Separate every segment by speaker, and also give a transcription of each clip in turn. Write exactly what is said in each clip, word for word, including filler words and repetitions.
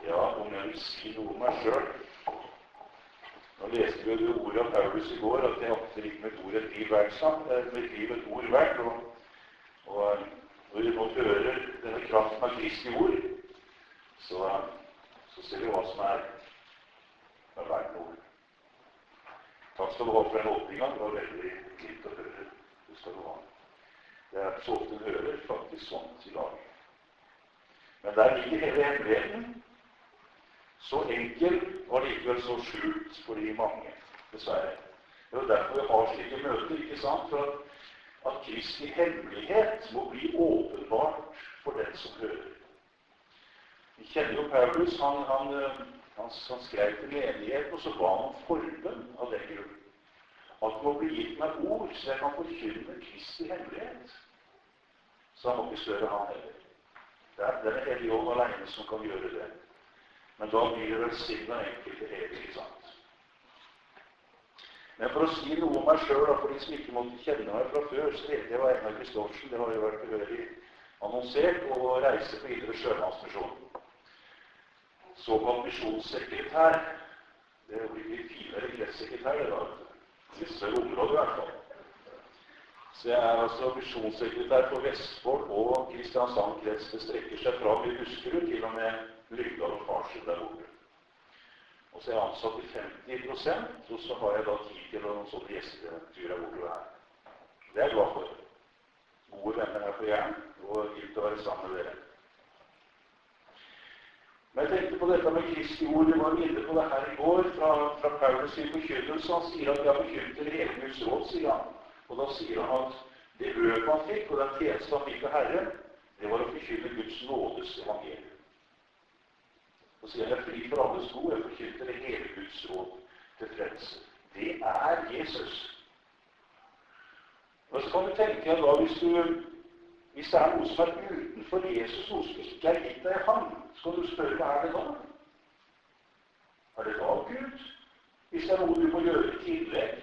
Speaker 1: Ja, om jeg vil si noe om meg selv. Nå leste vi jo ordet av Paulus i går, at jeg alltid ikke med et ord et liv verdt samt, med et liv et ord verdt, og, og når vi nå hører denne kraften av Kristi ord, så, så ser vi hva som er, er verdt noe. Takk skal du ha for den åpningen, det var veldig fint å høre. Det skal du ha. Det er så ofte en hører faktisk sånt i dag. Men der ligger hele hemmeligheten. Så enkel var det likevel så skjult for de mange, dessverre. Det er derfor vi har slike møter, ikke sant? For at, at Kristi hemmelighet må bli åpenbart for den som hører. Vi kjenner jo Paulus, han, han, han, han skrev til menighet, og så ba han om forbønn av den grunn. At det må bli gitt meg ord, så jeg kan forkynne Kristi hemmelighet. Så han må ikke større han heller. Det er den hellige ånd alene som kan gjøre det. Men da blir det velsignet enkelt til evig, ikke sant? Men for å si noe om meg selv, for de som ikke måtte kjenne meg fra før, så heter jeg Einar Kristoffersen, det har jo vært behørig annonsert, og reise på Idre Sjømannsmisjon. Såkalt misjonssekretær, det blir litt finere kretssekretær, det da. Det er større område i hvert fall. Så jeg er altså misjonssekretær for Vestfold og Kristiansand krets. Det strekker seg fra i Buskerud til og med Lyngdal og Farsund der borte. Og så er jeg ansatt i femti prosent, og så har jeg da tid til noen sånne gjesteturer bortover her. Det er jeg glad for. Gode venner her på Jern, og fint å være sammen med dere. Men jeg tenkte på dette med Kristi ord, det var inne på det her i går, fra, fra Paulus i forkynnelse. Han sier at jeg har forkynt til hele Guds råd, sier han. Og da sier han at det øv han fikk, og den tjeneste han fikk av Herren, det var å forkynne Guds nådes evangelium. Og sier jeg er fri for alles tro, jeg forkynte det hele Guds råd til frelse. Det er Jesus. Og så kan du tenke deg da, hvis, du, hvis det er noe som er utenfor Jesus, noe som ikke er gitt deg ham, så kan du spørre, hva er det da? Er det da Gud? Hvis det er noe du må gjøre i tillegg?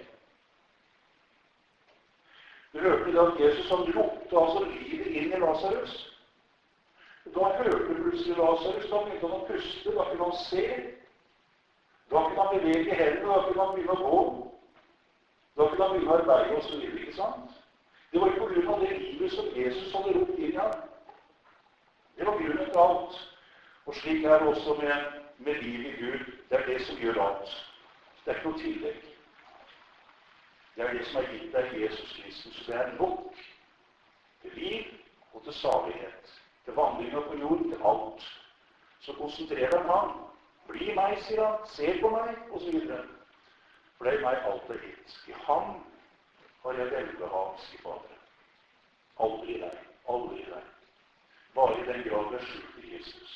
Speaker 1: Du hørte da at Jesus han ropte altså livet inn i Lazarus. Da hørte plutselig Lazarus, da begynte han å puste, da kunne han se. Da kunne han bevege hendene, da kunne han begynne å gå. Da kunne han begynne å arbeide og så videre, ikke sant? Det var ikke på grunn av det livet som Jesus hadde ropt inn i ham. Det var grunnen til alt. Og slik er det også med, med liv i Gud. Det er det som gjør alt. Det er ikke noe tillegg. Det er det som er gitt deg Jesus Kristus. Det er nok til liv og til salighet. Til vandringer på jord, til alt. Så konsentrer deg om ham. Bli meg, sier han. Se på meg, og så videre. For det er meg alt er gitt. I ham har jeg velbehag, sier Fader. Aldri deg. Aldri deg. Bare i den grad vi er skjult i Jesus.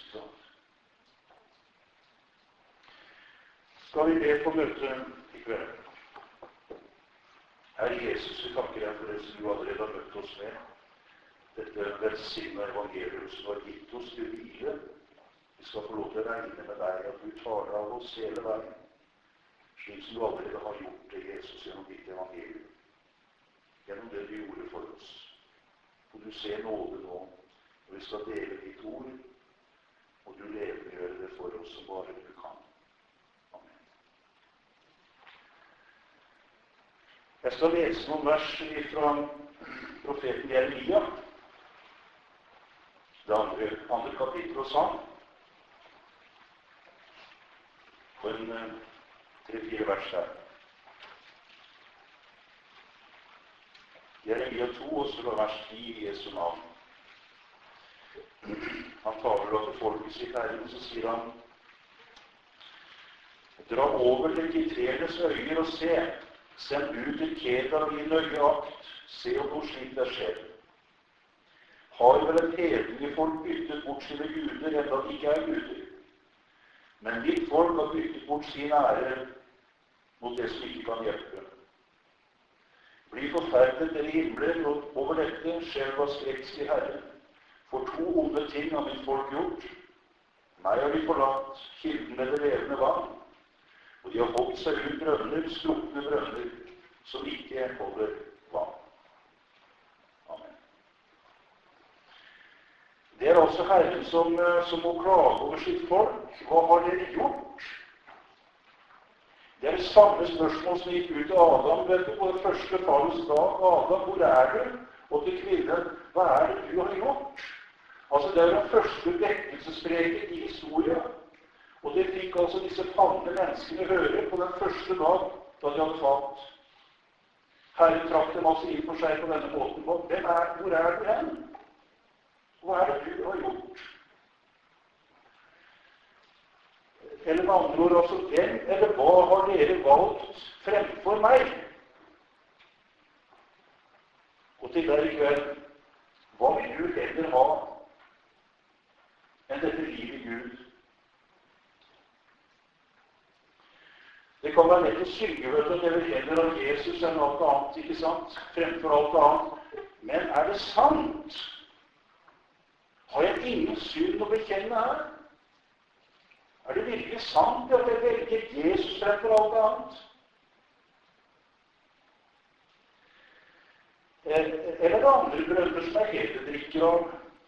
Speaker 1: Skal vi be på møte i kveld? Herre Jesus, vi takker deg for det som du allerede har møtt oss med. Dette velsignede evangelium som har gitt oss til hvile. Vi skal få lov til å regne med deg, at du tar av oss hele veien, slik som du allerede har gjort det, Jesus, gjennom ditt evangelium. Gjennom det du gjorde for oss. Og du ser nåde nå, og vi skal dele ditt ord, og du levendegjør det for oss som bare du kan. Amen. Jeg skal lese noen vers fra profeten Jeremia, det andre, andre kapittel og sang, på en tre-fire vers her. Jeremia to, og så vers ti i Jesu navn. Han taler da til folket sitt Herren, så sier han: Dra over til kitrenes øyer og se, send ut til Kedar og gi nøye akt, se om noe slikt er skjedd. Har vel et hedninge folk byttet bort sine guder, enda de ikke er guder. Men ditt folk har byttet bort sin ære mot det som ikke kan hjelpe. Bli forferdet dere himler over dette, skjelv av skrekks i Herren. For to onde ting har mitt folk gjort. Meg har de forlatt, kilden med det levende vann. Og de har holdt seg ut brønner, strukne brønner, som ikke holder vann. Det er altså Herren som, som må klage over sitt folk. Hva har dere gjort? Det er det samme spørsmål som gikk ut til Adam, vet du, på det første fallets dag. Adam, hvor er du? Og til kvinnen, hva er det du har gjort? Altså, det er den første vekkelsespreken i historien. Og det fikk altså disse falne menneskene høre på den første dag da de hadde falt. Herren trakk dem altså inn for seg på denne måten. Hvem er, hvor er du hen? Hva er det du har gjort? Eller med andre ord, altså, hvem eller hva har dere valgt fremfor meg? Og til deg i kveld, hva vil du heller ha enn dette livet i Gud? Det kan være lett å synge, vet du, at jeg vil heller ha Jesus enn alt annet, ikke sant? Fremfor alt annet. Men er det sant? Har jeg ingen synd å bekjenne her? Er det virkelig sant at jeg velger Jesus fremfor alt annet? Eller er det andre brødre som er hededrikker av?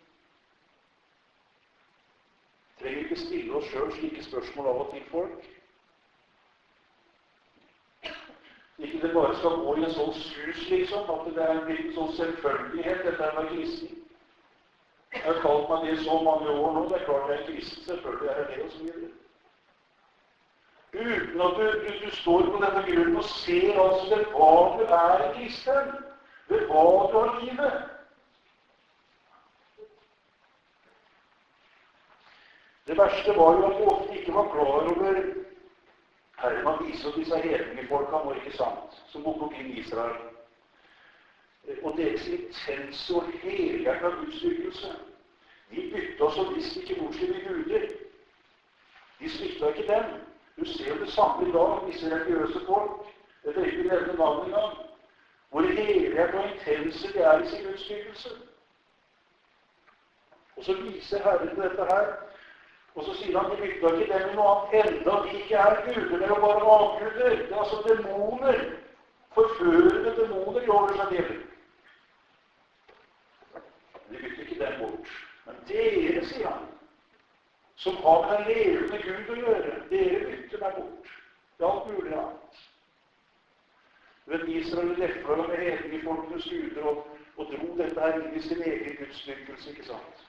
Speaker 1: Trenger ikke stille oss selv slike spørsmål av og til, folk. Ikke det bare skal gå i en sånn sus, liksom, at det er en liten sånn selvfølgelighet, dette er å være kristen. Jeg har kalt meg det så mange år nå, det er klart jeg er kristen, selvfølgelig er det og så videre. Uten at du, du, du står på denne grunnen og ser altså det hva du er i kristen, det hva du har livet. Det verste var jo at du ofte ikke var klar over Herren har vist oss disse hedningefolka nå, ikke sant, som bor omkring Israel. Og deres intense og helhjertet gudsdyrkelse. De bytta oss og visste ikke hvor sine guder. De svikta ikke dem. Du ser det samme i dag, disse religiøse folk. Det er ikke nevne navnet engang. Hvor helhjertet og intense de er i sin gudsdyrkelse. Og så viser Herren dette her. Og så sier han, de bytta ikke dem i noe annet, enda de ikke er guder, det er bare avguder. Det er altså demoner. Forførende demoner i oversett. De bytter ikke dem bort. Men dere, sier han, som har med den levende Gud å gjøre, dere bytter meg bort. Det er alt mulig annet. Du vet, Israel lefla med hedninge folkenes guder og, og dro dette her inn i sin egen gudsdyrkelse, ikke sant?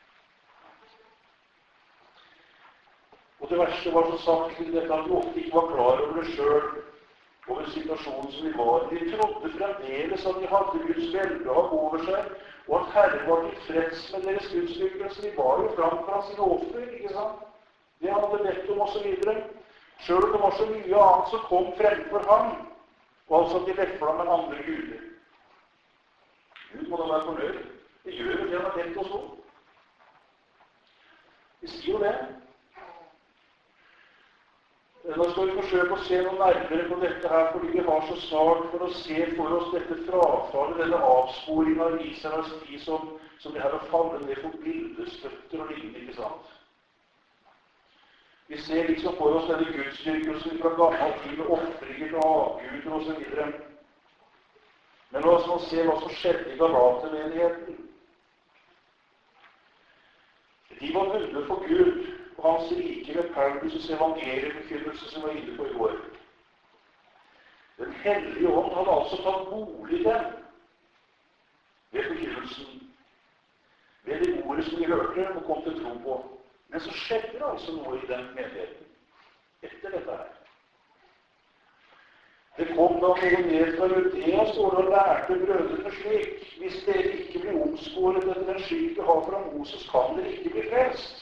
Speaker 1: Og det verste var så sagt til dette at de ofte ikke var klar over det selv, over situasjonen som de var. De trodde fremdeles at de hadde Guds velbehag over seg, og at Herren var tilfreds med deres gudsdyrkelse. De var jo fram fra sine offer, ikke sant? Det han hadde bedt om, og så videre. Selv om det var så mye annet som kom fremfor ham, og altså at de lefla med andre guder. Gud må da være fornøyd. Det gjør jo det han har bedt oss om. Vi sier jo det. Nå skal vi forsøke å se noe nærmere på dette her, fordi vi har så snart for å se for oss dette frafallet, denne avsporingen av Israels tid som, som det her å falle ned for bildestøtter og lignende, ikke sant? Vi ser liksom for oss denne gudsdyrkelsen fra gammel tid med offringer og avguder og så videre. Men la oss nå se hva som skjedde i Galatermenigheten. De var vunnet for Gud og hans rike med Paulus' evangeliumforkynnelse som var inne på i år. Den hellige ånd hadde altså tatt bolig i dem ved forkynnelsen, ved det ordet som de hørte og kom til tro på. Men så skjedde det altså noe i den menigheten etter dette her. Det kom da noen ned fra Judea, står det, og lærte brødrene slik: hvis dere ikke blir omskåret etter den skikk du har fra Moses, kan dere ikke bli frelst.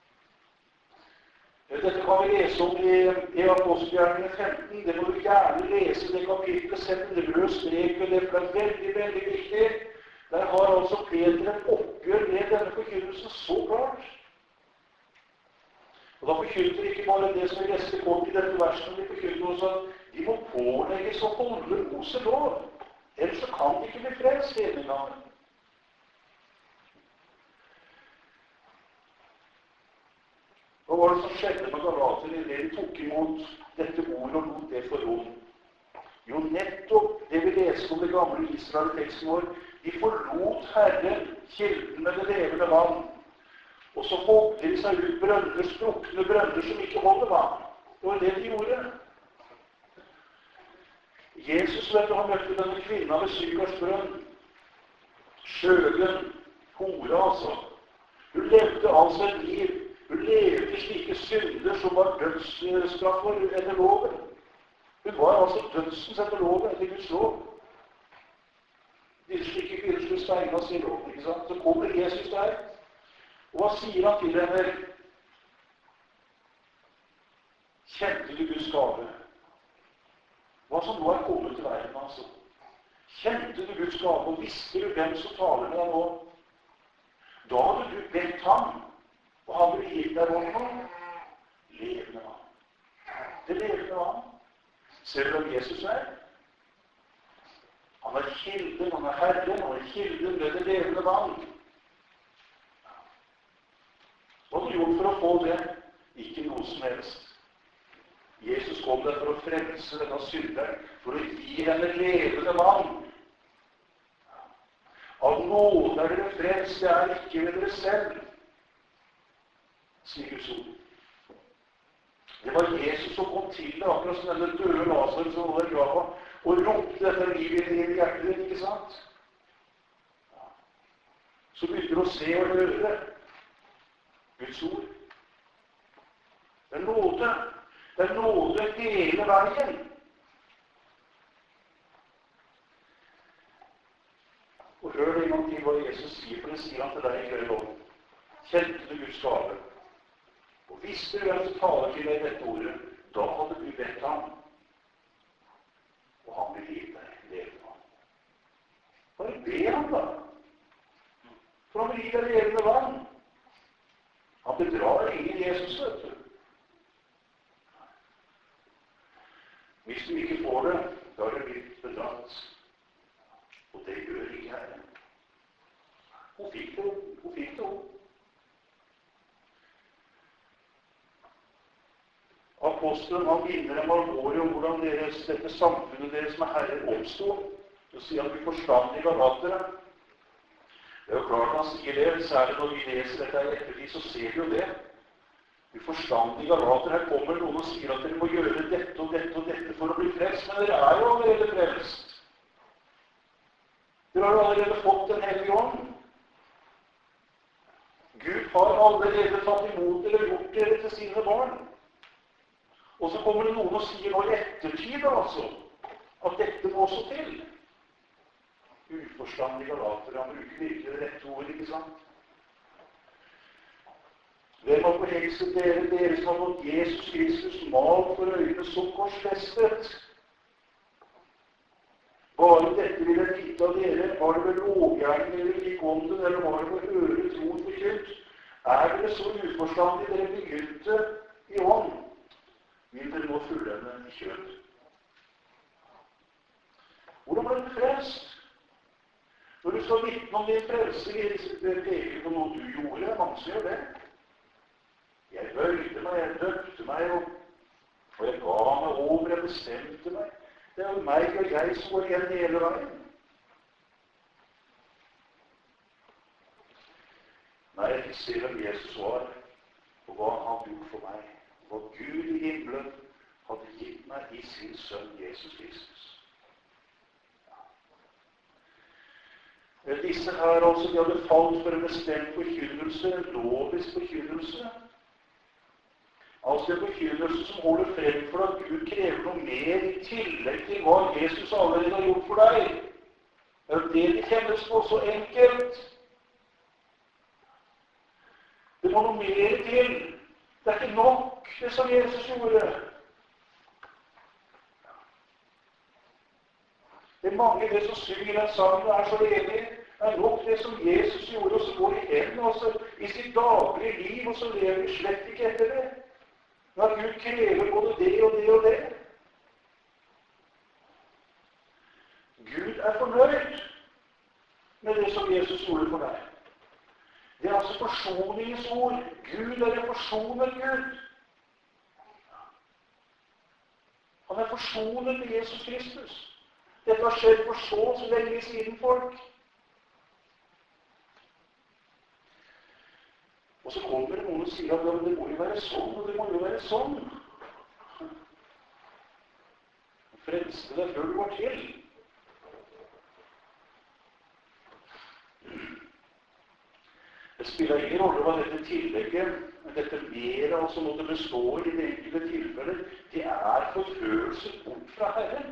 Speaker 1: Dette kan vi lese om i, i Apostelgjerningene femten. Det må du gjerne lese det kapitlet, sett en rød strek ved det, for det er veldig, veldig viktig. Der har altså Peter et oppgjør med denne forkynnelsen så klart. Og da forkynte de ikke bare det som vi leste kort i dette verset, men de forkynte også at de må pålegges å holde Moses lov. Ellers så kan de ikke bli frelst hele gangen. Hva var det som skjedde med Galaterne i det de tok imot dette ordet og lot det for rom? Jo, nettopp det vi leser om det gamle Israel-teksten vår. De forlot Herren, kilden med det levende vann, Og så hogde de seg ut brønner, sprukne brønner som ikke holder vann. Det var det de gjorde. Jesus, vet du, han møtte denne kvinna ved Sykars brønn. Skjøgen, hore altså. Hun levde altså et liv. Hun levde i slike synder som var dødsstraffer etter loven. Hun var altså dødsens etter loven, etter Guds lov. Disse slike kvinner skulle steine sin lov, ikke sant? Så kommer Jesus der, og hva sier han til henne? Kjente du Guds gave? Hva som nå er kommet til verden, altså. Kjente du Guds gave, og visste du hvem som taler med deg nå? Da hadde du bedt ham, og han ville gitt deg vann. Levende vann. Det levende vann. Ser du hvem Jesus er? Han er kilden, han er Herren, han er kilden med det levende vann. Hva har du gjort for å få det? Ikke noe som helst. Jesus kom der for å frelse denne synderen, for å gi henne levende vann. Av nåde er dere frelst, det er ikke ved dere selv, sier Guds ord. Det var Jesus som kom til det, akkurat som denne døde Lazarus som var i grava, og ropte dette livet i hjertet ditt, ikke sant? Så begynte du å se og høre Guds ord. Det er nåde. Det er nåde hele veien. Og hør det en gang til hva Jesus sier, for det sier han til deg i kveld om. Kjente du Guds gave? Og visste du hvem som taler til deg dette ordet, da hadde du bedt ham. Og han vil gi deg levende vann. Bare be ham da. For han vil gi deg levende vann. Han bedrar ingen Jesus, vet du. Hvis du ikke får det, da er det blitt bedratt. Og det gjør ikke Herren. Hun fikk det, hun fikk det. Apostelen, han vinner en alvorlig om hvordan deres, dette samfunnet deres med Herren oppstod. Så sier han, vi forstandige galatere. Det er jo klart han sier det, særlig når vi leser dette i ettertid, så ser vi jo det. Vi forstandige galater, her kommer noen og sier at dere må gjøre dette og dette og dette for å bli frelst, men dere er jo allerede frelst. Dere har jo allerede fått Den hellige ånd. Gud har allerede tatt imot dere og gjort dere til sine barn. Og så kommer det noen og sier nå i ettertid, altså, at dette må også til. Uforstandige galater, han bruker virkelig det rette ordet, ikke sant? Hvem har forhekset dere, dere som har fått Jesus Kristus malt for øynene som korsfestet? Bare dette vil jeg vite av dere, var det ved lovgjerning eller fikk ånden, eller var det ved øre troen forkynt? Er dere så uforstandige dere begynte i ånd? Vil dere nå fullende i kjøtt? Hvordan ble du frelst? Når du skal vitne om din frelse, vil jeg peke på noe du gjorde, mange som gjør det. Jeg bøyde meg, jeg døpte meg, og, og jeg ga meg over, jeg bestemte meg. Det er jo meg og jeg som går igjen hele veien. Nei, jeg fikk se hvem Jesus var, og hva han hadde gjort for meg. Hva Gud i himmelen hadde gitt meg i sin sønn Jesus Kristus. Ja. Disse her altså, de hadde falt for en bestemt forkynnelse, lovisk forkynnelse. Altså en forkynnelse som holder frem for at Gud krever noe mer i tillegg til hva Jesus allerede har gjort for deg. Det er det de kjennes på så enkelt. Det må noe mer til. Det er ikke nok, det som Jesus gjorde. Det er mange det som synger den sangen og er så ledig. Det er nok det som Jesus gjorde, og så går de hen altså, i sitt daglige liv, og så lever de slett ikke etter det. Når Gud krever både det og det og det. Gud er fornøyd med det som Jesus gjorde for deg. Det er altså forsoningens ord. Gud er en forsonet Gud. Han er forsonet med Jesus Kristus. Dette har skjedd for så så lenge siden folk. Og så kommer det noen og sier at det må jo være sånn, og det må jo være sånn. Frelste deg før du var til. Det spiller ingen rolle hva dette tillegget, men dette mer altså måtte bestå i det enkelte tilfellet, det er forførelse bort fra Herren.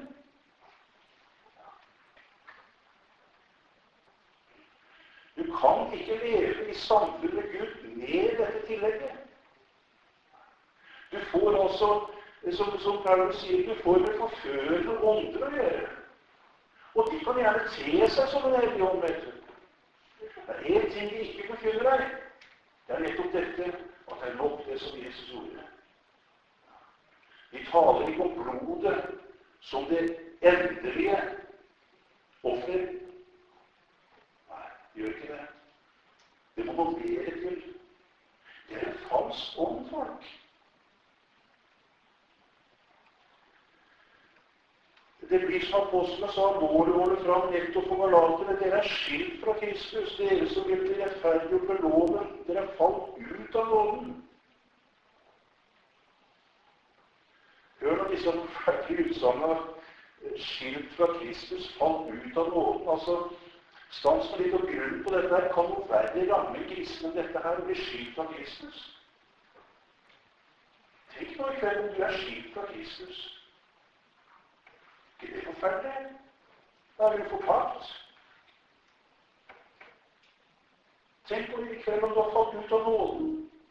Speaker 1: Du kan ikke leve i samfunn med Gud med dette tillegget. Du får altså, som, som Paulus sier, du får med forførende ånder å gjøre. Og de kan gjerne te seg som en hellig ånd, vet du. Det er en ting vi ikke forkynner deg. Det er nettopp dette, at det er nok det som Jesus gjorde. Vi taler ikke om blodet som det endelige offer. Nei, vi gjør ikke det. Det må man mere til. Det er en falsk ånd, folk. Det blir som apostlene sa, målet våre fram nettopp for galaterne. Dere er skilt fra Kristus, dere som vil bli rettferdiggjort ved loven. Dere er falt ut av loven. Hør nå disse forferdelige utsagnene. Skilt fra Kristus, falt ut av loven. Altså, stans med litt og grunn på dette her. Kan noe verre ramme kristne enn dette her, å bli skilt fra Kristus? Tenk nå i kveld om du er skilt fra Kristus. Ikke det forferdelig? Da er vi fortapt. Tenk på i kveld om du har fått ut av nåden.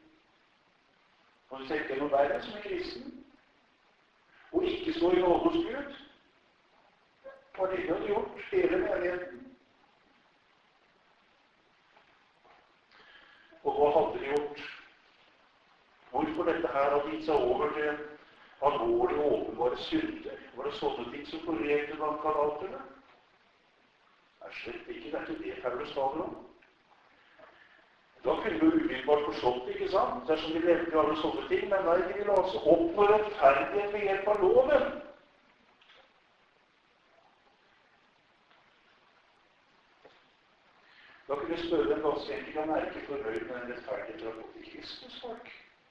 Speaker 1: Og du tenker noe verden som er kristen. Og ikke stå i nåde hos Gud. Hva det hadde gjort hele menigheten? Og hva hadde de gjort? Hvorfor dette her hadde gitt seg over til alvorlige og åpenbare synder? Var det sånne ting som forregte blant galaterne? Det er slett ikke. Det er ikke det Paulus taler om. Da kunne vi umiddelbart forstått, ikke sant? Det er som de levde alle sånne ting, men nei, de ville altså oppnå rettferdighet ved hjelp av loven. Da kunne vi spørre en ganske enkelt om er ikke fornøyd med en rettferdighet fra fått i Kristus, folk.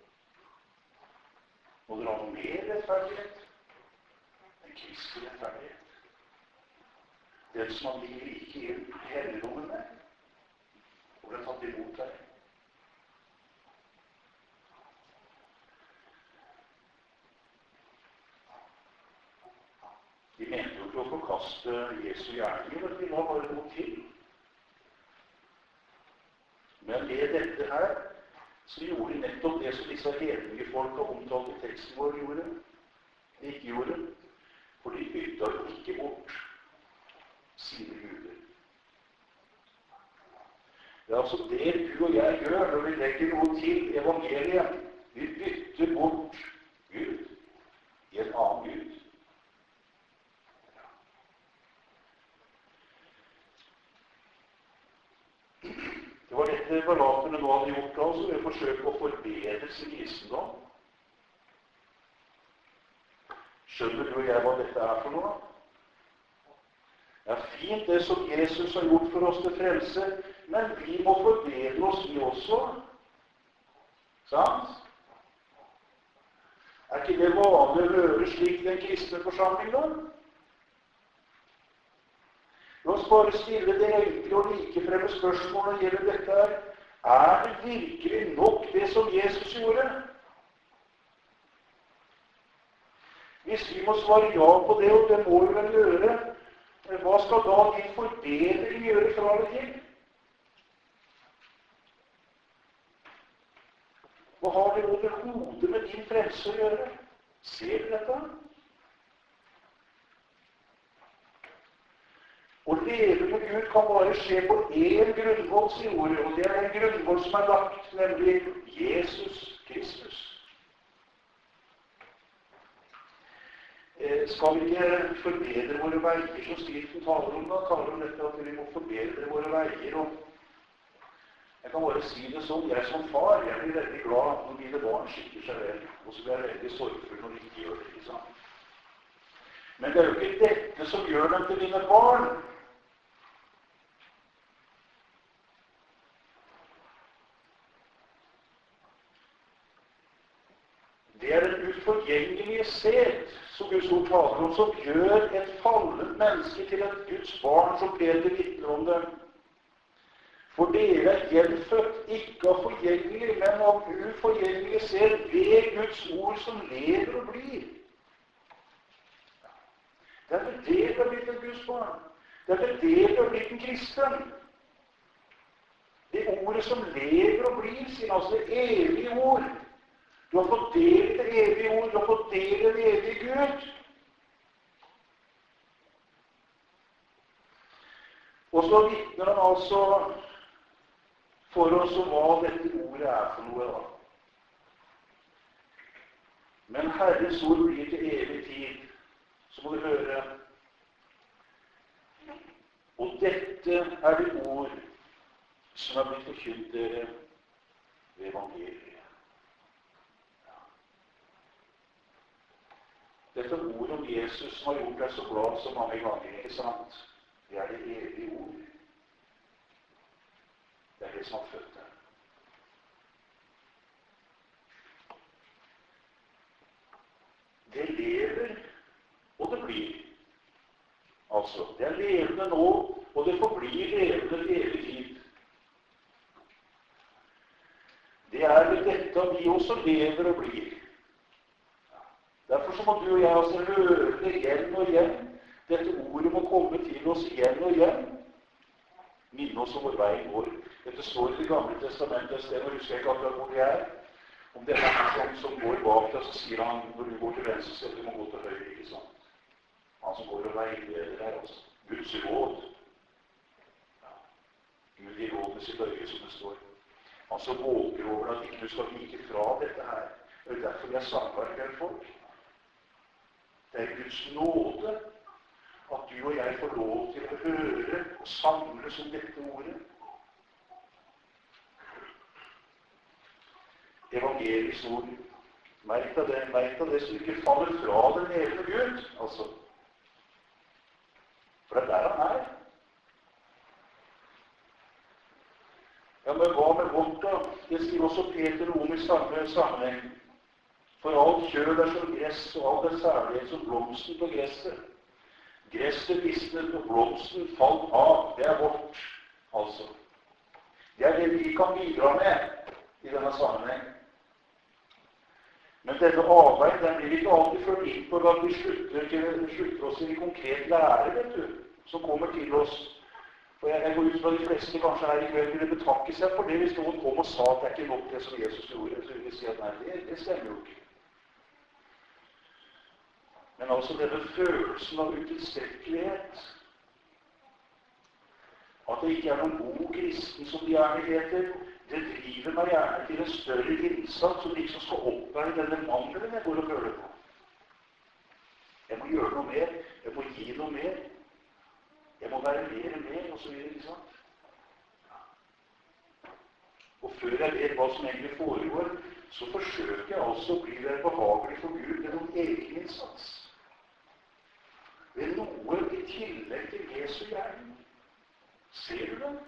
Speaker 1: Må dere ha noe mer rettferdighet? En kristelig rettferdighet. Den som han ligger like inn i helligdommen med, og ble tatt imot deg. De mente jo ikke å forkaste Jesu gjerninger, men de var bare noe til. Men med dette her, så gjorde de nettopp det som disse hedninge folk har omtalt i teksten vår gjorde. De ikke gjorde. For de bytta ikke bort sine guder. Det er altså det du og jeg gjør når vi legger noe til evangeliet. Vi bytter bort Gud i en annen Gud. Det var dette galaterne nå hadde gjort da, så vi forsøker å forbedre sin kristendom. Skjønner du og jeg hva dette er for noe? Det er fint det som Jesus har gjort for oss til frelse, men vi må forbedre oss vi også. Sant? Er ikke det vanlig å høre slik den kristne forsamling da? La oss bare stille det enkle og likefremme spørsmålet gjelder dette her. Er det virkelig nok det som Jesus gjorde? Hvis vi må svare ja på det, og det må vi vel gjøre, hva skal da din forbedring gjøre fra det til? Hva har det overhodet med din frelse å gjøre? Ser du dette? Å leve med Gud kan bare skje på én grunnvoll, sier ordet, og det er en grunnvoll som er lagt, nemlig Jesus Kristus. Eh, skal vi ikke forbedre våre veier, som Skriften taler om da? Taler om dette at vi må forbedre våre veier. Og jeg kan bare si det sånn, jeg som far, jeg blir veldig glad når mine barn skikker seg vel, og så blir jeg veldig sorgfull når de ikke gjør det, ikke sant? Men det er jo ikke dette som gjør dem til mine barn. det er den utforgjengelige sæd som Guds ord taler om, som gjør et fallet menneske til et Guds barn, som Peter vitner om det. For dere er gjenfødt, ikke av forgjengelig, men av uforgjengelig sæd, ved Guds ord som lever og blir. Det er vel det det har blitt en Guds barn. Det er vel det det har blitt en kristen. Det ordet som lever og blir, sier altså det evige ord. Du har fått del i det evige ord, du har fått del i det evige Gud. Og så vitner han altså for oss om hva dette ordet er for noe, da. Men Herrens ord blir til evig tid, så må du høre. Og dette er det ord som er blitt forkynt dere ved evangeliet. Ja. Dette ordet om Jesus som har gjort deg så glad så mange ganger, ikke sant? Det er det evige ord. Det er det som har født deg. Det lever, og det blir. Altså, det er levende nå, og det forblir levende til evig tid. Det er ved dette at vi også lever og blir. Derfor så må du og jeg altså høre det igjen og igjen. Dette ordet må komme til oss igjen og igjen. Minne oss om hvor veien går. Dette står i Det gamle testamentet et sted, og husker jeg ikke akkurat hvor det er. Om det er han som, som går bak deg, så sier han, når du går til venstre, så du må gå til høyre, ikke sant? Han som går og veileder her, altså. Guds råd. Ja. Gud gir råd med sitt øye, som det står. Han som våker over at ikke du skal vike fra dette her. Det er derfor vi er samverkere folk. Det er Guds nåde at du og jeg får lov til å høre og samles om dette ordet. Evangelisk ord. Merk av det, merk av det, så du ikke faller fra den levende Gud, altså. For det er der han er. Ja, men hva med vårt da? Det sier også Peter om i samme sammenheng. For alt kjød er som gress, og alt er særlighet som blomsten på gresset. Gresset visnet, og blomsten falt av. Det er vårt, altså. Det er det vi kan bidra med i denne sammenheng. Men denne arbeid, den blir ikke alltid ført inn på at vi slutter, til, slutter oss til en konkret lære, vet du, som kommer til oss. For jeg, jeg går ut fra de fleste kanskje her i kveld ville betakke seg for det hvis noen kom og sa at det er ikke nok det som Jesus gjorde. Så vil vi si at nei, det, det stemmer jo ikke. Men altså denne følelsen av utilstrekkelighet, at det ikke er noen god kristen som de gjerne heter, det driver meg gjerne til en større innsats som liksom skal oppveie denne mangelen jeg går og føler på. Jeg må gjøre noe mer, jeg må gi noe mer, jeg må være mer med, og så videre, ikke sant? Og før jeg vet hva som egentlig foregår, så forsøker jeg altså å bli der behagelig for Gud med noen egen innsats. Det er noe i tillegg til Jesu gjerning. Ser du det?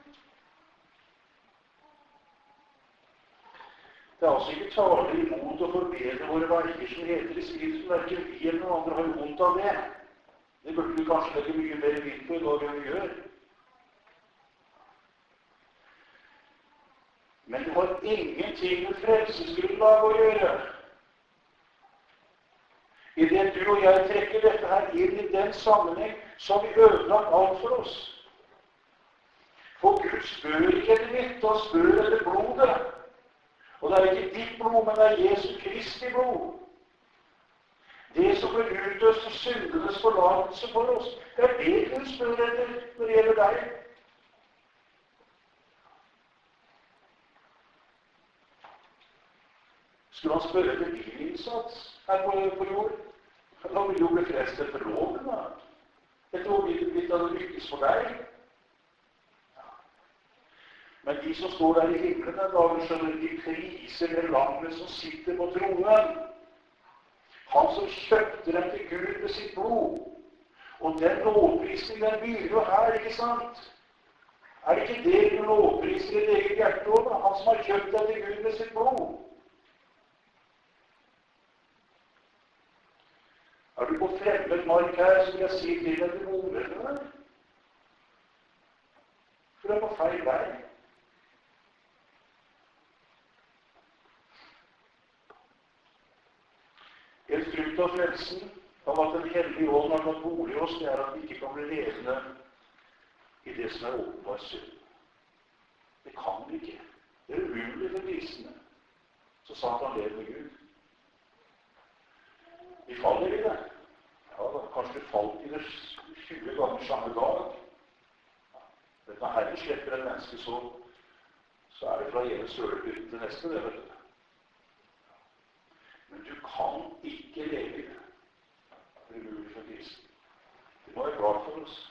Speaker 1: Det er altså ikke tale imot å forbedre våre verker som heter i Skriften, hverken vi eller noen andre har vondt av det. Det burde vi kanskje legge mye mer vidt på i dag enn vi gjør. Men det har ingenting med frelsesgrunnlag å gjøre. I det du og jeg trekker dette her inn i den sammenheng, så har vi ødelagt alt for oss. For Gud spør ikke etter mitt, han spør etter blodet. Og det er ikke ditt blod, men det er Jesu Kristi blod. Det som blir utøst og syndenes forlatelse for oss, det er det Gud spør etter når det gjelder deg. Skulle han spørre etter din innsats her på, på jord? Da vil jo bli frelst etter loven, da. Etter hvor litt av det lykkes for deg. Men de som står der i himmelen den dagen, skjønner de priser det lammet som sitter på tronen. Han som kjøpte dem til Gud med sitt blod. Og den lovprisningen, den begynner jo her, ikke sant? Er det ikke det du lovpriser i ditt eget hjerte også, da? Han som har kjøpt deg til Gud med sitt blod. Er du på fremmed mark her, så vil jeg si til deg, du må omvende deg. For du er på feil vei. En frukt av frelsen av at Den hellige ånd har tatt bolig i oss, det er at vi ikke kan bli levende i det som er åpenbar synd. Det kan vi ikke. Det er umulig for kristne. Så sa han lever med Gud. Vi faller i det. Ja, da, kanskje du falt i det tjue ganger samme dag. Men når Herren slipper en menneske, så, så er det fra ene sølepytten til neste, det vet du. Men du kan ikke leve i det. Det er umulig for kristne. Det må være klart for oss.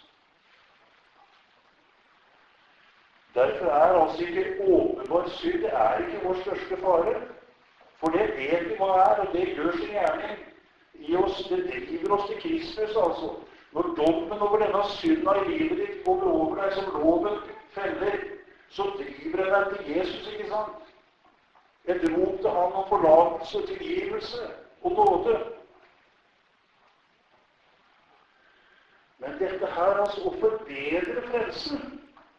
Speaker 1: Derfor er altså ikke åpenbar synd, det er ikke vår største fare. For det vet vi hva er, og det gjør sin gjerning i oss. Det driver oss til Kristus, altså. Når dommen over denne synda i livet ditt kommer over deg som loven feller, så driver den deg til Jesus, ikke sant? Et rop til han om forlatelse, tilgivelse og nåde. Men dette her, altså, å forbedre frelsen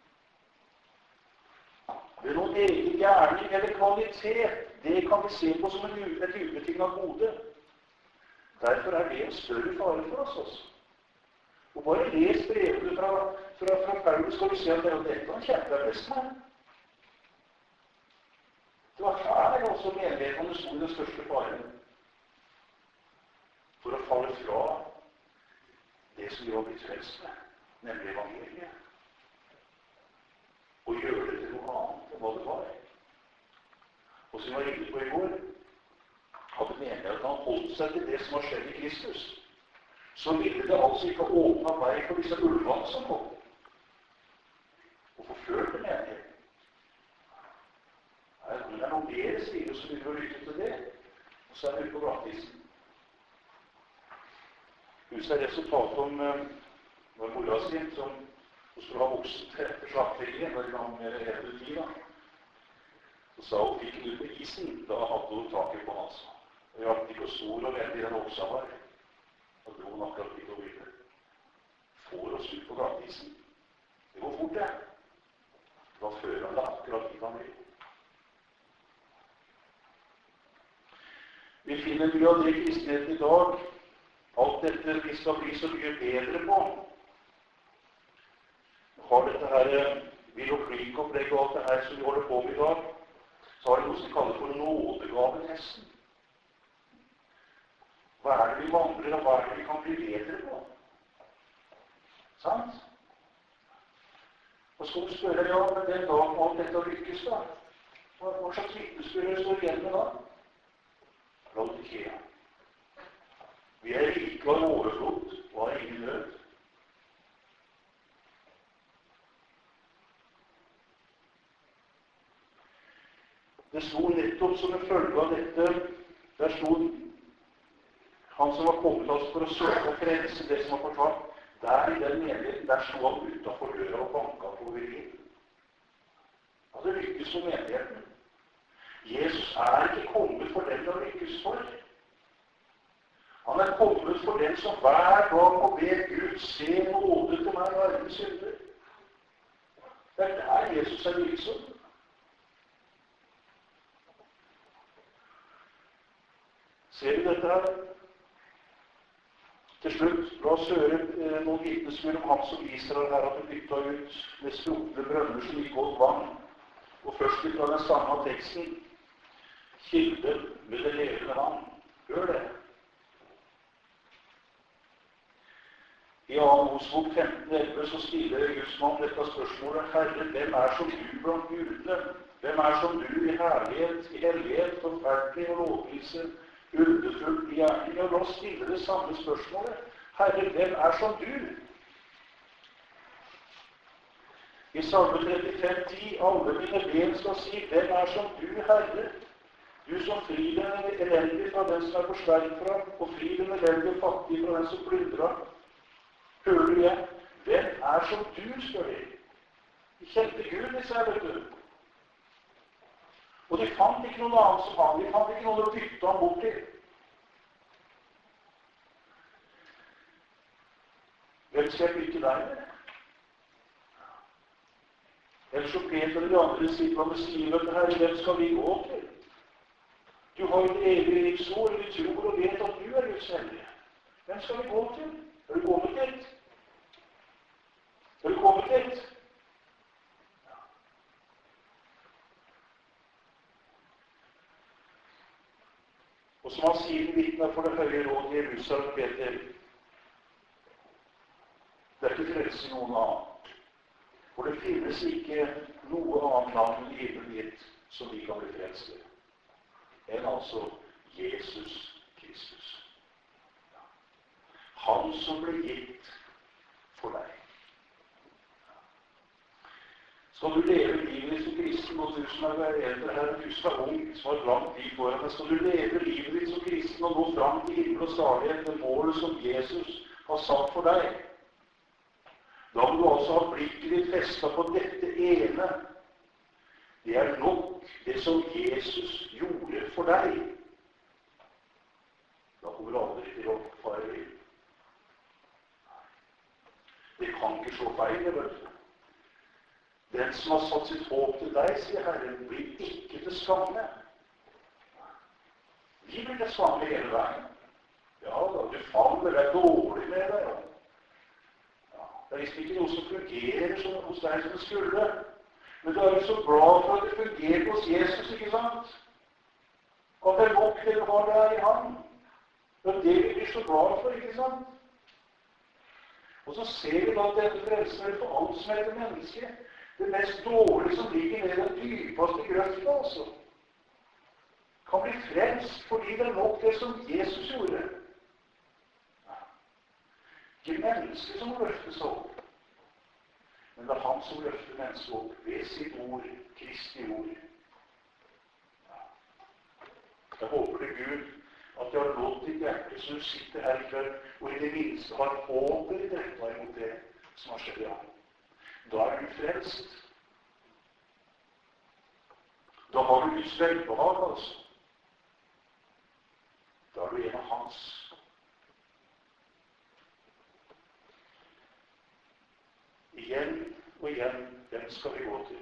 Speaker 1: ved noen egen gjerning eller kvalitet, det kan vi se på som en, et ubetinget gode. Derfor er det en større fare for oss også. Og bare les brevene fra, fra, fra Paulus, skal du se at det er dette han kjente deg best med. Det var her også menigheten det stod den største faren for å falle fra det som de var blitt frelst med, nemlig evangeliet. Og gjøre det til noe annet enn hva det var. Og som jeg var inne på i går, hadde menigheten han holdt seg til det som har skjedd i Kristus, så ville det altså ikke åpne vei for disse ulvene som kom og forførte menigheten. Men det er noen mer sider som vil lytte til det, og så er det ute på glattisen. Husk er resultatet om uh, mora sin som skulle ha voksen etter slaktingen, da de var mer hele tida. Så sa hun, fikk den ut på isen, da hadde hun taket på hans. Og jeg hadde ikke stor og veldig den oksa var. Og dro hun akkurat litt og videre. Får oss ut på glattisen. Det går fort, det. Da fører han det akkurat litt han vil. Vi finner mye av det i kristenheten i dag. Alt dette vi skal bli så mye bedre på. Vi har dette her Will og Klink-opplegg og alt det her som vi holder på med i dag. Så har det noe som kalles for nådegavetesten. Hva er det vi mangler, og hva er det vi kan bli bedre på? Sant? Og skal du spørre, ja, men den dagen alt dette lykkes da? Hva, hva slags vitnesbyrd står igjen med da? Laodikea. Vi er rike av overflod og har ingen nød. Det sto nettopp som en følge av dette, der sto han som var kommet oss for å søke og frelse det som var fortalt, der i den menigheten, der sto han utenfor døra og banket på veggen. Han hadde lykkes med menigheten. Jesus er ikke kommet for den å lykkes for. Han er kommet for den som hver dag må be Gud se nåde til meg og arme synder. Det er der Jesus er virksom. Ser vi dette her? Til slutt, la oss høre eh, noen vitnesbyrd om han som Israel her hadde bytta ut med sprukne brønner som ikke holdt vann. Og først fra den samme teksten, kilden med det levende vann. Hør det. I annen Mosebok femten elleve så stiller Guds mann dette spørsmålet: Herre, hvem er som du blant gudene? Hvem er som du i herlighet, i hellighet, forferdelig og lovprise, underfullt i hjertet? Og la oss stille det samme spørsmålet: Herre, hvem er som du? I Salme trettifem ti, alle mine ben skal si, hvem er som du, Herre? Du som frir den elendige fra den som er forsterket fra, og frir den elendige fattige fra den som plyndrer. Hører du igjen? Hvem er som du, spør de. De kjente Gud, disse her, vet du. Og de fant ikke noen annen som han. De fant ikke noen å bytte ham bort til. Hvem skal jeg bytte deg med? Ellers så Peter og de andre sier hva med sier at Herre, hvem skal vi gå til? Du har jo det evige livs ord, vi tror og vet at du er Guds hellige. Hvem skal vi gå til? Er du kommet hit? Er du kommet hit? Og som han sier i vitnet for det høye råd i Jerusalem, Peter, det er ikke frelse noen annen. For det finnes ikke noe annet navn i himmelen gitt som vi kan bli frelst ved, enn altså Jesus Kristus. Han som ble gitt for deg. Skal du leve livet som kristen, og du som er eldre her, du som er ung, som har langt liv foran deg, skal du leve livet ditt som kristen og nå fram til himmel og salighet, det målet som Jesus har satt for deg. Da må du altså ha blikket ditt festet på dette ene. Det er nok det som Jesus gjorde for deg. Da kommer du aldri til å fare inn. Det kan ikke slå feil, det vet du. Den som har satt sitt håp til deg, sier Herren, blir ikke til skamme. Vi blir til skamme hele veien. Ja, da du faller, det er dårlig med deg. Ja, det er liksom ikke noe som fungerer som, hos deg som det skulle. Men du er jo så glad for at det fungerer hos Jesus, ikke sant? At det er nok det du har der i ham. Det er det vi blir så glad for, ikke sant? Og så ser vi da at dette frelsen er for alt som heter menneske. Det mest dårlige som ligger ned i den dypeste grøfta, altså, kan bli frelst fordi det er nok det som Jesus gjorde. Ikke mennesket som løftes opp, men det er han som løfter mennesket opp ved sitt ord, Kristi ord. Jeg håper til Gud at jeg har nådd ditt hjerte som du sitter her i kveld, og i det minste har håpet i dette imot det som har skjedd i ham. Da er du frelst. Da har du Guds velbehag, altså. Da er du en av hans. Igjen og igjen, hvem skal vi gå til?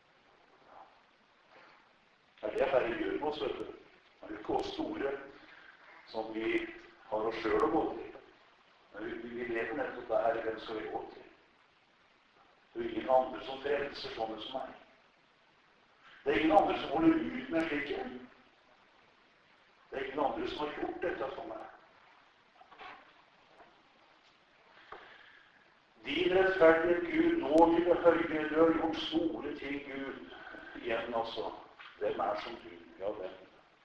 Speaker 1: Ja, det er Herre gjør med oss, vet du. Det er jo ikke oss store som vi har oss selv å gå til. Men vi, vi vet nettopp det her, hvem skal vi gå til? Det er ingen andre som frelser sånne som meg. Det er ingen andre som holder ut med slik en. Det er ingen andre som har gjort dette for meg. Din rettferdige Gud når til det høye, du har gjort store ting, Gud. Igjen altså, hvem er som du? Ja, hvem?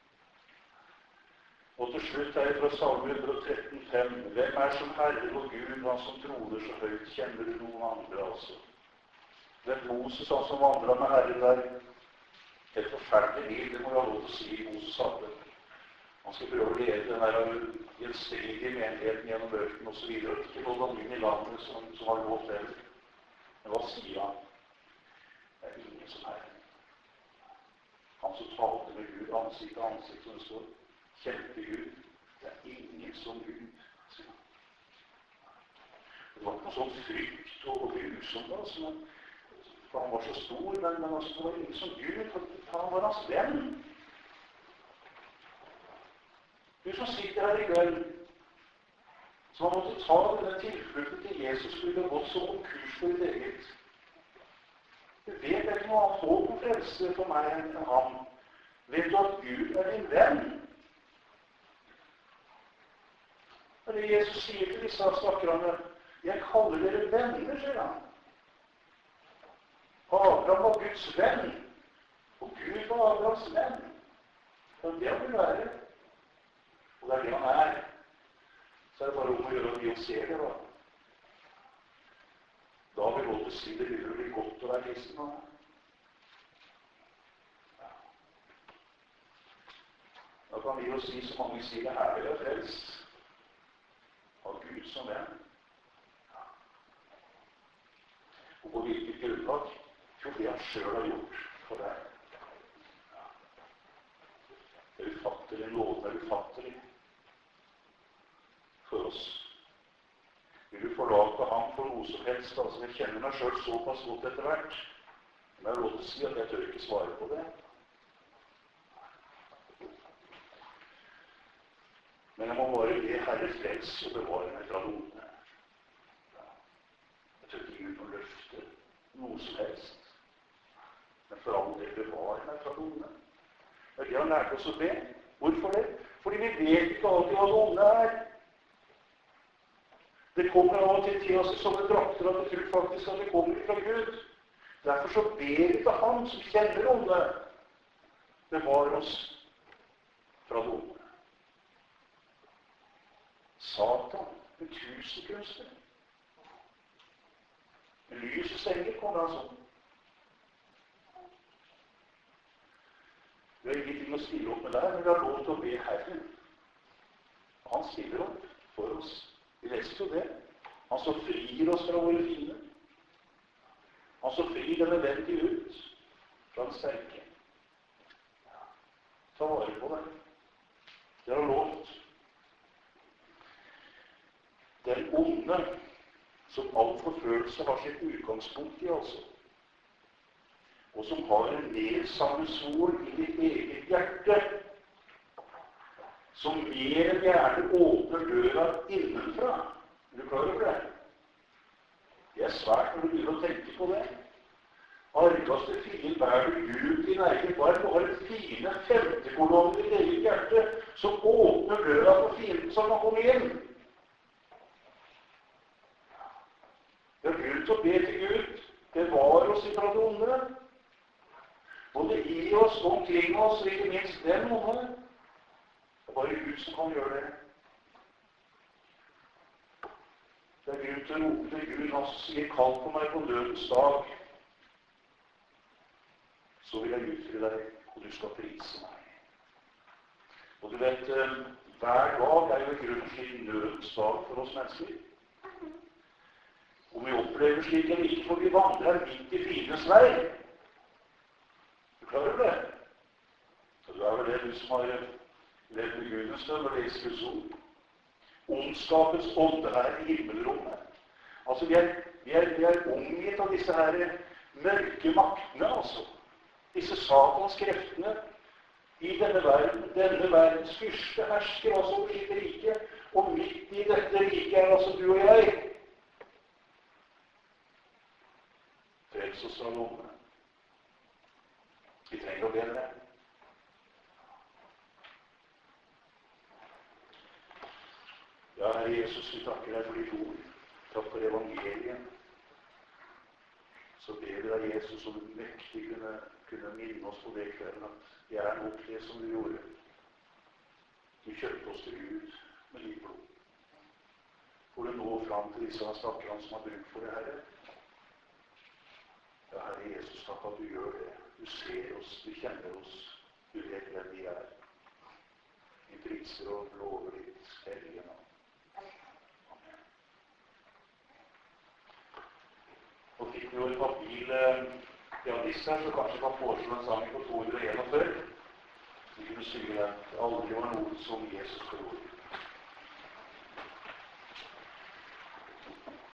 Speaker 1: Og til slutt er det fra Salme ett hundre tretten fem. Hvem er som Herre og Gud, han som troner så høyt? Kjenner du noen andre, altså? Det er Moses, han som vandret med Herren der. Et forferdelig liv, det må jeg ha lov til å si Moses hadde. Han skal prøve å lede den der gjenstridige menigheten gjennom bøkene og så videre. Ikke noen inn i landet som, som har lov til. Men hva sier han? Det er ingen som Herren. Han som talte med Gud, ansikt til ansikt, som det står. Kjente Gud. Det er ingen som Gud, sier han. Det var ikke noe sånn frykt og grusomt, altså. For han var så stor, men, men altså, det var ingen som Gud, for han var hans venn. Du som sitter her i kveld, som har måttet ta denne tilflukten til Jesus, fordi det har gått så konkurs for ditt eget. Du vet det er ikke noe annet håp og frelse for meg enn han. Vet du at Gud er din venn? Det er det Jesus sier til disse stakkarene. Jeg kaller dere venner, sier han. Abraham var Guds venn, og Gud var Abrahams venn. Det er det han vil være. Og det er det han er. Så er det bare om å gjøre at vi også ser det, da. Da har vi lov til å si det begynner å bli godt å være kristen. Ja. Da kan vi jo si, som mange sier, det her vil jeg frelst. Av Gud som venn. Ja. Og på hvilket grunnlag? Jo, det han selv har gjort for deg. Ja. Det er ufattelig, nåden er ufattelig for oss. Vil du forlate ham noe som helst. Altså, jeg kjenner meg selv såpass godt etter hvert. Men jeg har lov til å si at jeg tør ikke svare på det. Men jeg må bare be Herre frels og bevare meg fra det onde. Jeg tør ikke Gud å løfte noe som helst. Men for all del bevare meg fra det onde. Det er det han lærte oss å be. Hvorfor det? Fordi vi vet ikke alltid hva det onde er. Det kommer av og til til oss i sånne drakter at vi tror faktisk at det kommer fra Gud. Derfor så ber vi til Han som kjenner onde, bevare oss fra det onde. Satan, en tusenkunstner. Lysets engel kommer han sånn. Vi har ingenting å stille opp med der, men vi har lov til å be Herren. Han stiller opp for oss. Vi leser jo det. Han så frir oss fra våre fiender. Han så frir den nødvendige ut fra den sterke. Ta vare på det. Det har han lovt. Den onde, som all forfølelse har sitt utgangspunkt i, altså, og som har en nedsamlesår i ditt eget hjerte, som mer enn gjerne åpner døra innenfra. Er du klar over det? Det er svært når du begynner å tenke på det. Argaste fiend bærer du Gud i egen barm og har en fine femtekolonne i ditt eget hjerte som åpner døra for fienden som kan komme inn. Det er grunn til å be til Gud. Bevar oss ifra det onde. Både i oss, omkring oss, og ikke minst den onde. Det er bare Gud som kan gjøre det. Det er grunn til å rope til Gud, han som sier, kall på meg på dødens dag. Så vil jeg utfri deg, og du skal prise meg. Og du vet, hver dag er jo grunn til nødens dag for oss mennesker. Om vi opplever slik eller ikke, for vi vandrer midt i fiendens vei. Du klarer det? Så du er vel det, du som har levd med Gud en stund og lest Guds ord. Ondskapens ånde her i himmelrommet. Altså, vi er, vi, er, vi er omgitt av disse her mørke maktene, altså. Disse satans kreftene i denne verden. Denne verdens fyrste hersker altså over sitt rike, og midt i dette riket er altså du og jeg. Frels oss fra det onde. Vi trenger å be det. Ja, Herre Jesus, vi takker deg for ditt ord. Takk for evangeliet. Så ber vi deg, Jesus, om du mektig kunne, kunne minne oss på det kvelden, at det er nok det som du gjorde. Du kjøpte oss til Gud med ditt blod. For du nå fram til disse stakkerne som har bruk for det, Herre. Ja, Herre Jesus, takk at du gjør det. Du ser oss, du kjenner oss, du vet hvem vi er. Vi priser og lover ditt hellige navn. Og fikk vi jo en papil pianist her, så kanskje kan foreslå en sang på to hundre og enogfyrre. Vi kunne synge den. Det aldri var noe som Jesus forlod.